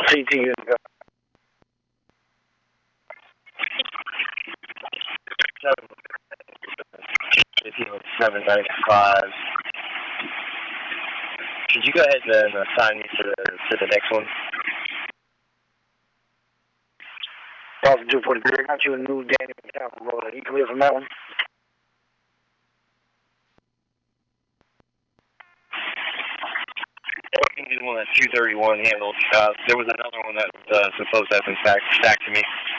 CT unit. 795. Could you go ahead and assign me to the next one? Boston 243, I got you a new Daniel Capital Road. Are you clear from that one? The one that 231 handled. There was another one that supposed to have been stacked to me.